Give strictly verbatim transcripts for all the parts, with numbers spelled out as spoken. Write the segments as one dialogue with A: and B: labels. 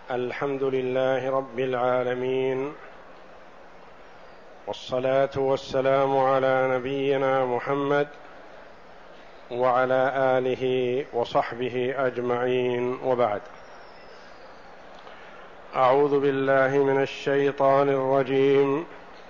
A: الحمد لله رب العالمين، والصلاة والسلام على نبينا محمد وعلى آله وصحبه أجمعين، وبعد. أعوذ بالله من الشيطان الرجيم.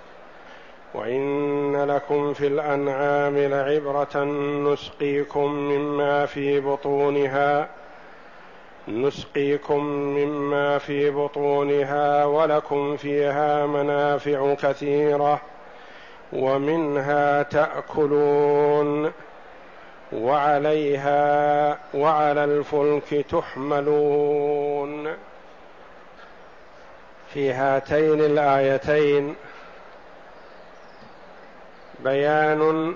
A: وإن لكم في الأنعام لعبرة نسقيكم مما في بطونها نسقيكم مما في بطونها ولكم فيها منافع كثيرة ومنها تأكلون وعليها وعلى الفلك تحملون. في هاتين الآيتين بيان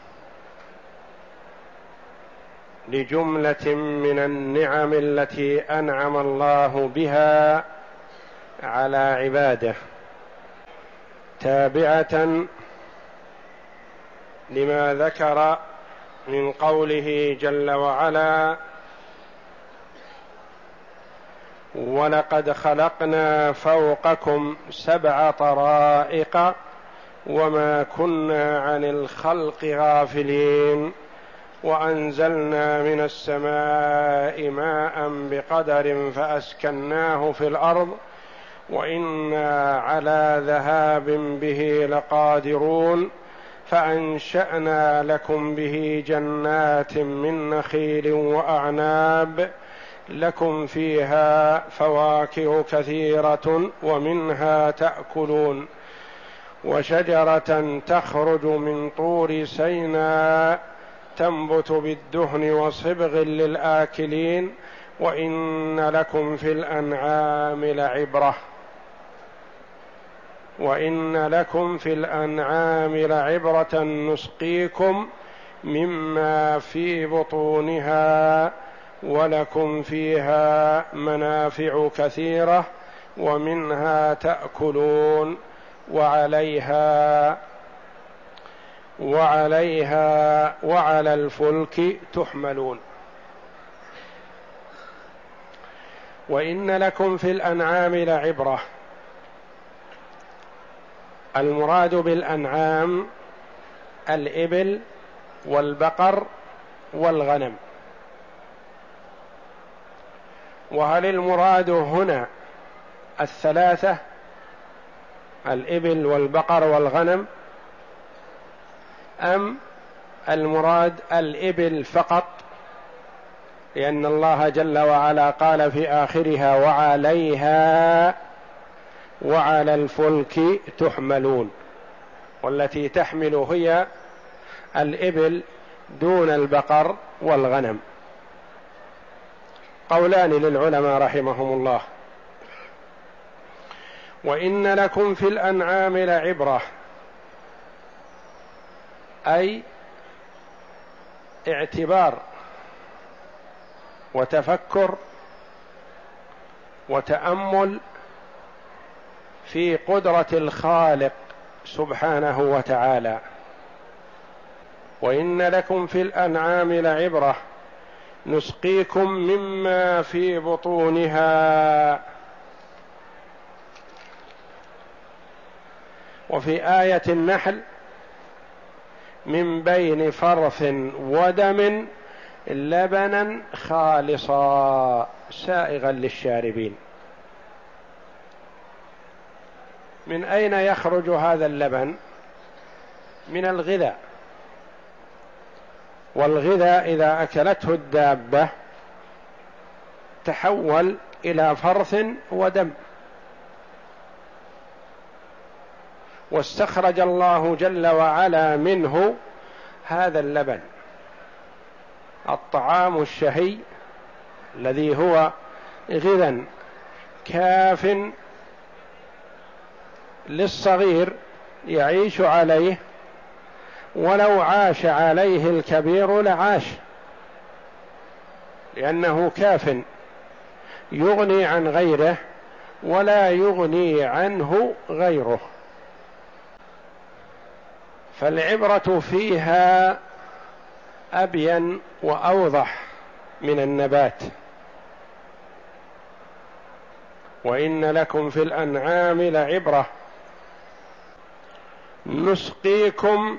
A: لجملة من النعم التي أنعم الله بها على عباده، تابعة لما ذكر من قوله جل وعلا: ولقد خلقنا فوقكم سبع طرائق وما كنا عن الخلق غافلين وأنزلنا من السماء ماء بقدر فأسكناه في الأرض وإنا على ذهاب به لقادرون فأنشأنا لكم به جنات من نخيل وأعناب لكم فيها فواكه كثيرة ومنها تأكلون وشجرة تخرج من طور سيناء تنبت بالدهن وصبغ للآكلين وإن لكم في الأنعام لعبرة وإن لكم في الأنعام لعبرة نسقيكم مما في بطونها ولكم فيها منافع كثيرة ومنها تأكلون وعليها وعليها وعلى الفلك تحملون. وإن لكم في الأنعام لعبرة. المراد بالأنعام الإبل والبقر والغنم. وهل المراد هنا الثلاثة الإبل والبقر والغنم، أم المراد الإبل فقط؟ لأن الله جل وعلا قال في آخرها: وعليها وعلى الفلك تحملون، والتي تحمل هي الإبل دون البقر والغنم. قولان للعلماء رحمهم الله. وإن لكم في الأنعام لعبرة، أي اعتبار وتفكر وتأمل في قدرة الخالق سبحانه وتعالى. وإن لكم في الأنعام لعبرة نسقيكم مما في بطونها. وفي آية النحل: من بين فرث ودم لبنا خالصا سائغا للشاربين. من أين يخرج هذا اللبن؟ من الغذاء، والغذاء إذا أكلته الدابة تحول إلى فرث ودم، واستخرج الله جل وعلا منه هذا اللبن، الطعام الشهي الذي هو غذاء كاف للصغير يعيش عليه، ولو عاش عليه الكبير لعاش، لأنه كاف يغني عن غيره ولا يغني عنه غيره. فالعبرة فيها أبين وأوضح من النبات. وإن لكم في الأنعام لعبرة نسقيكم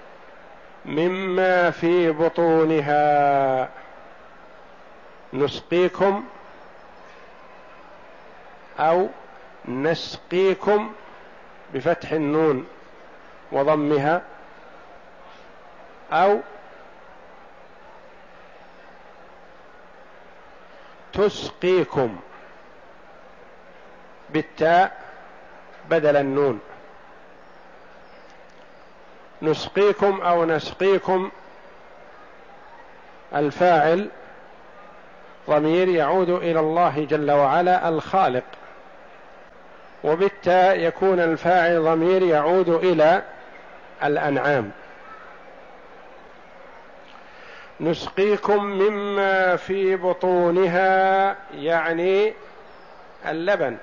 A: مما في بطونها. نسقيكم أو نسقيكم بفتح النون وضمها، أو تسقيكم بالتاء بدل النون. نسقيكم أو نسقيكم الفاعل ضمير يعود إلى الله جل وعلا الخالق، وبالتاء يكون الفاعل ضمير يعود إلى الأنعام. نسقيكم مما في بطونها يعني اللبن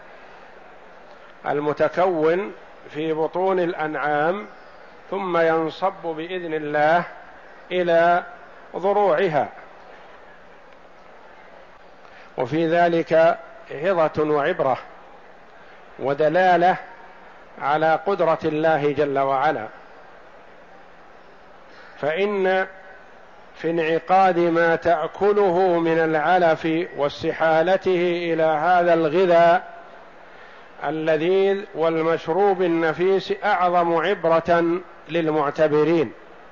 A: المتكون في بطون الأنعام، ثم ينصب بإذن الله إلى ضروعها. وفي ذلك عظة وعبرة ودلالة على قدرة الله جل وعلا، فإن في انعقاد ما تأكله من العلف واستحالته إلى هذا الغذاء اللذيذ والمشروب النفيس أعظم عبرة للمعتبرين.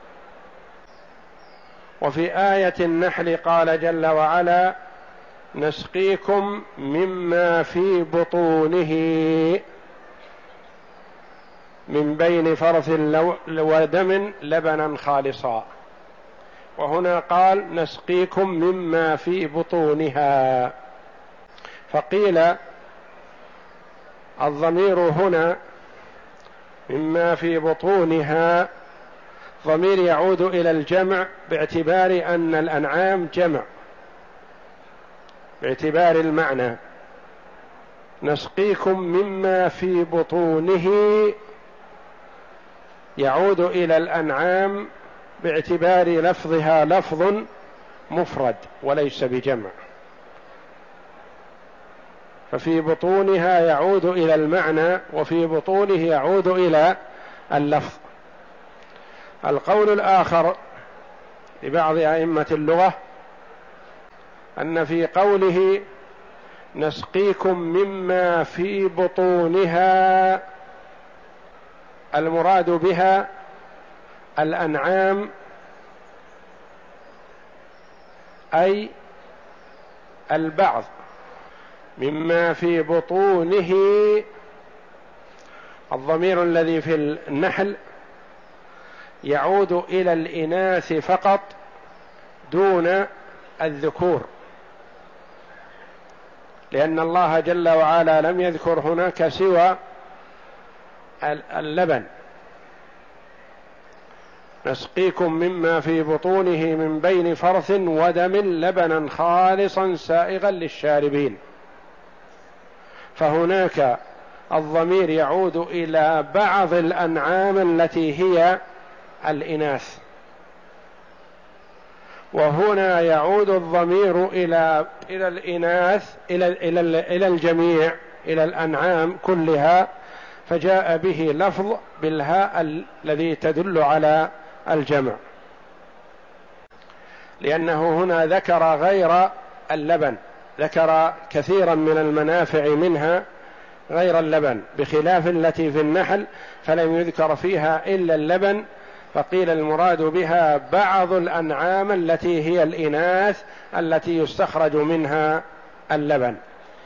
A: وفي آية النحل قال جل وعلا: نسقيكم مما في بطونه من بين فرث ودم لبنا خالصا. وهنا قال: نسقيكم مما في بطونها. فقيل الضمير هنا مما في بطونها ضمير يعود إلى الجمع، باعتبار أن الأنعام جمع، باعتبار المعنى. نسقيكم مما في بطونه يعود إلى الأنعام باعتبار لفظها لفظ مفرد وليس بجمع، ففي بطونها يعود إلى المعنى، وفي بطونه يعود إلى اللفظ. القول الآخر لبعض أئمة اللغة أن في قوله نسقيكم مما في بطونها المراد بها الأنعام، أي البعض. مما في بطونه الضمير الذي في النحل يعود إلى الإناث فقط دون الذكور، لأن الله جل وعلا لم يذكر هناك سوى اللبن. نسقيكم مما في بطونه من بين فرث ودم لبنا خالصا سائغا للشاربين. فهناك الضمير يعود إلى بعض الأنعام التي هي الإناث، وهنا يعود الضمير إلى إلى الإناث إلى إلى إلى الجميع، إلى الأنعام كلها، فجاء به لفظ بالهاء الذي تدل على الجمع، لأنه هنا ذكر غير اللبن، ذكر كثيرا من المنافع منها غير اللبن، بخلاف التي في النحل فلم يذكر فيها إلا اللبن، فقيل المراد بها بعض الأنعام التي هي الإناث التي يستخرج منها اللبن.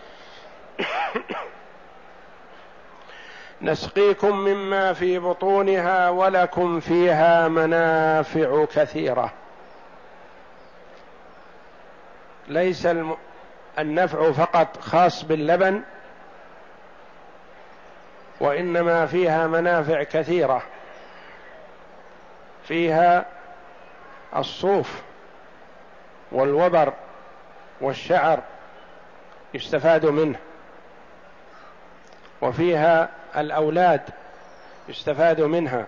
A: نسقيكم مما في بطونها ولكم فيها منافع كثيرة. ليس النفع فقط خاص باللبن، وإنما فيها منافع كثيرة. فيها الصوف والوبر والشعر يستفاد منه، وفيها الأولاد يستفاد منها،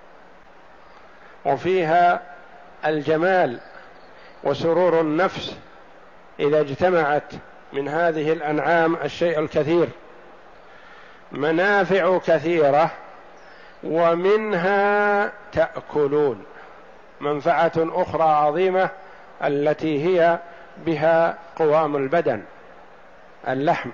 A: وفيها الجمال وسرور النفس إذا اجتمعت من هذه الأنعام الشيء الكثير، منافع كثيرة ومنها تأكلون، منفعة أخرى عظيمة التي هي بها قوام البدن، اللحم.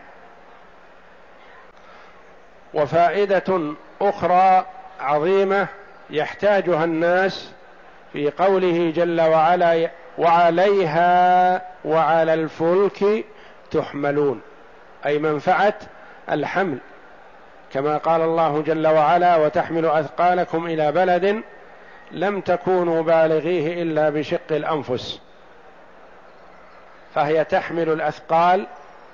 A: وفائدة أخرى عظيمة يحتاجها الناس في قوله جل وعلا: وعليها وعلى الفلك تحملون، أي منفعة الحمل، كما قال الله جل وعلا: وتحمل أثقالكم إلى بلد لم تكونوا بالغيه إلا بشق الأنفس. فهي تحمل الأثقال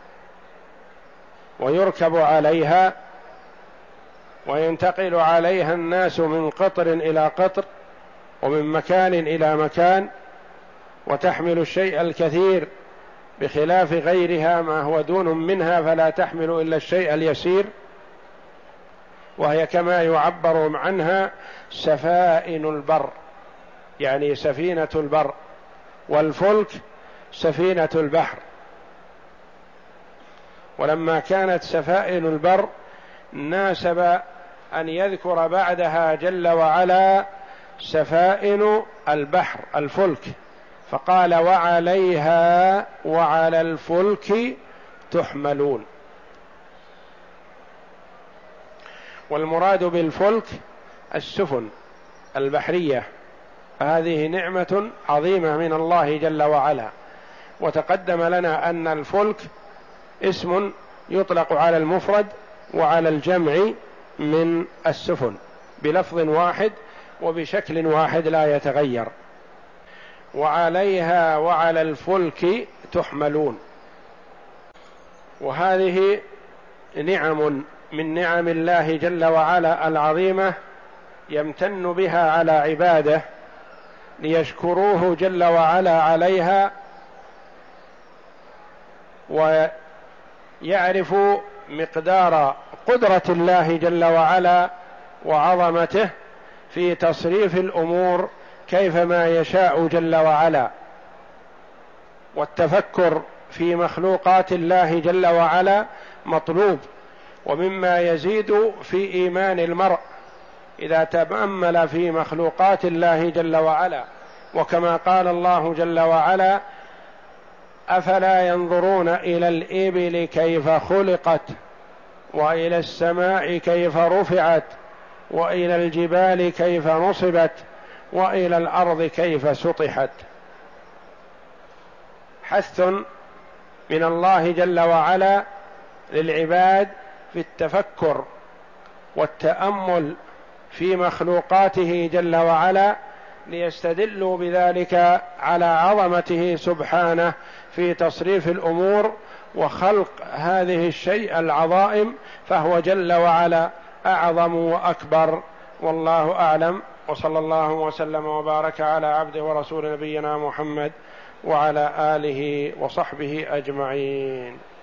A: ويركب عليها وينتقل عليها الناس من قطر إلى قطر ومن مكان إلى مكان، وتحمل الشيء الكثير بخلاف غيرها ما هو دون منها فلا تحمل إلا الشيء اليسير. وهي كما يعبر عنها سفائن البر، يعني سفينة البر، والفلك سفينة البحر. ولما كانت سفائن البر ناسب أن يذكر بعدها جل وعلا سفائن البحر الفلك، فقال: وعليها وعلى الفلك تحملون. والمراد بالفلك السفن البحرية، هذه نعمة عظيمة من الله جل وعلا. وتقدم لنا أن الفلك اسم يطلق على المفرد وعلى الجمع من السفن بلفظ واحد وبشكل واحد لا يتغير. وعليها وعلى الفلك تحملون، وهذه نعم من نعم الله جل وعلا العظيمة يمتن بها على عباده ليشكروه جل وعلا عليها، ويعرفوا مقدار قدرة الله جل وعلا وعظمته في تصريف الأمور كيفما يشاء جل وعلا. والتفكر في مخلوقات الله جل وعلا مطلوب، ومما يزيد في إيمان المرء إذا تأمل في مخلوقات الله جل وعلا. وكما قال الله جل وعلا: أفلا ينظرون إلى الإبل كيف خلقت وإلى السماء كيف رفعت وإلى الجبال كيف نصبت وإلى الأرض كيف سطحت. حث من الله جل وعلا للعباد في التفكر والتأمل في مخلوقاته جل وعلا، ليستدلوا بذلك على عظمته سبحانه في تصريف الأمور وخلق هذه الشيء العظائم، فهو جل وعلا أعظم وأكبر. والله أعلم، وصلى الله وسلم وبارك على عبده ورسول نبينا محمد وعلى آله وصحبه أجمعين.